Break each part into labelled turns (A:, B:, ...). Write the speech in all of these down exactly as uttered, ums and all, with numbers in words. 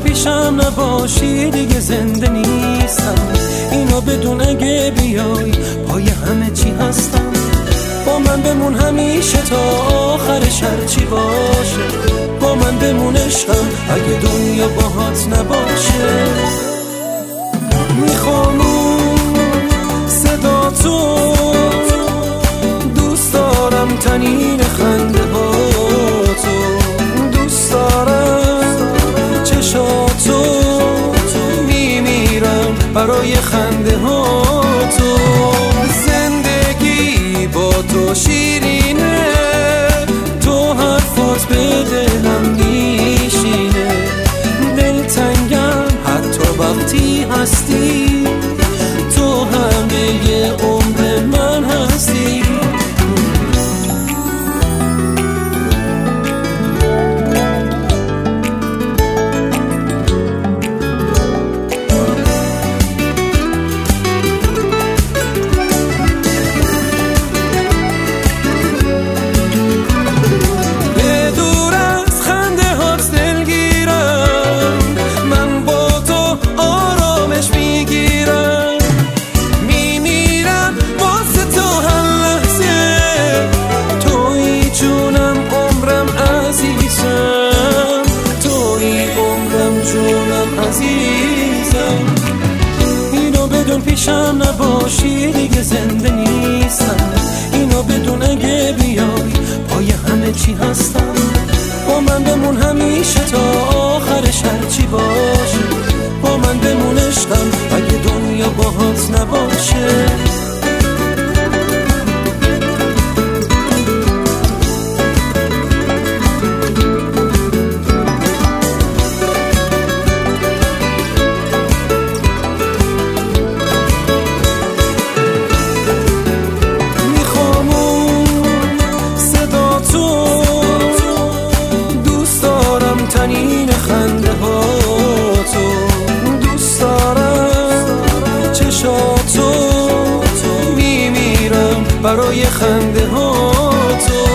A: پیشم نباشی دیگه زنده نیستم. اینو بدون اگه بیای پای همه چی هستم. با من بمون همیشه تا آخرش هرچی باشه. با من بمون عشقم اگه دنیا باهات نباشه. میخوام صدا تو، دوست دارم تنین خنده ها تو، دوست دارم چشاتو، میمیرم برای خنده ها تو. زندگی با تو شیرینه، تو حرفات به دلم میشینه. دلتنگم حتی وقتی هستی، تو همه عمر من هستی. اینو بدون پیشم نباشی دیگه زنده نیستم. اینو بدون اگه بیای پای همه چی هستم. با من بمون همیشه تا آخرش هرچی باشه. با من بمون عشقم اگه دنیا باهات نباشه. تنین خنده ها تو، دوست دارم چشاتو، میمیرم برای خنده ها تو.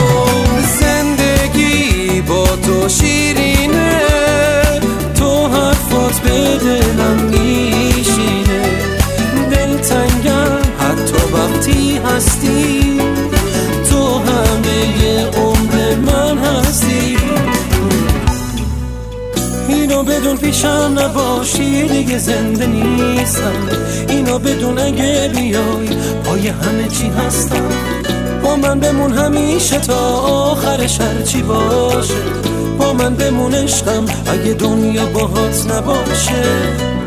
A: زندگی با تو شیرینه، تو حرفات به دلم میشینه. دلتنگم حتی وقتی هستی، تو همه عمر من هستی. اینو بدون پیشم نباشی دیگه زنده نیستم. اینو بدون اگه بیای پای همه چی هستم. با من بمون همیشه تا آخرش هرچی باشه. با من بمون عشقم اگه دنیا باهات نباشه.